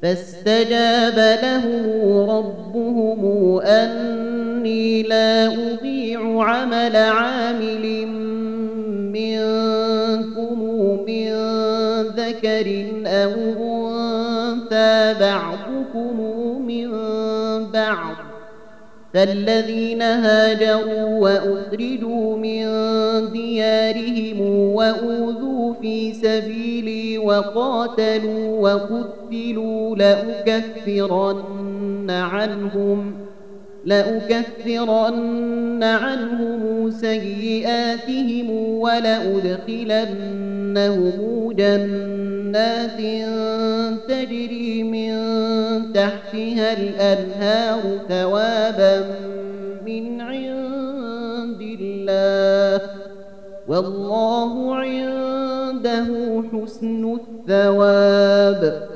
فاستجاب لهم ربهم أني لا أضيع عمل عامل منكم من ذكر أو أنثى بعضكم من بعض، فالذين هاجروا وأخرجوا من ديارهم وأوذوا في سبيلي وقاتلوا وقتلوا لأكفرن عنهم سيئاتهم ولأدخلنهم جنات تجري من تحتها الأنهار ثوابا من عند الله، والله عنده حسن الثواب.